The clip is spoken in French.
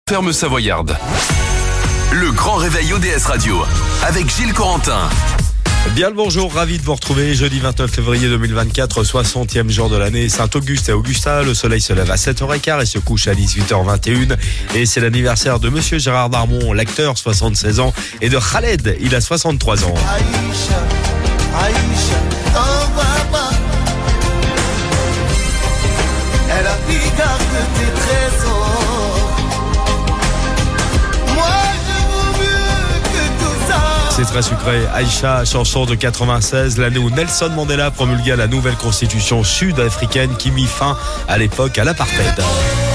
ferme savoyarde. Le grand réveil ODS Radio avec Gilles Corentin. Bien le bonjour, ravi de vous retrouver. Jeudi 29 février 2024, 60e jour de l'année, Saint-Auguste et Augusta. Le soleil se lève à 7h15 et se couche à 18h21. Et c'est l'anniversaire de Monsieur Gérard Darmon, l'acteur, 76 ans, et de Khaled, il a 63 ans. Aïcha, elle a garde tes trésors. Moi je vaux mieux que tout ça. C'est très sucré. Aïcha, chanson de 96, l'année où Nelson Mandela promulgua la nouvelle constitution sud-africaine qui mit fin à l'époque à l'apartheid.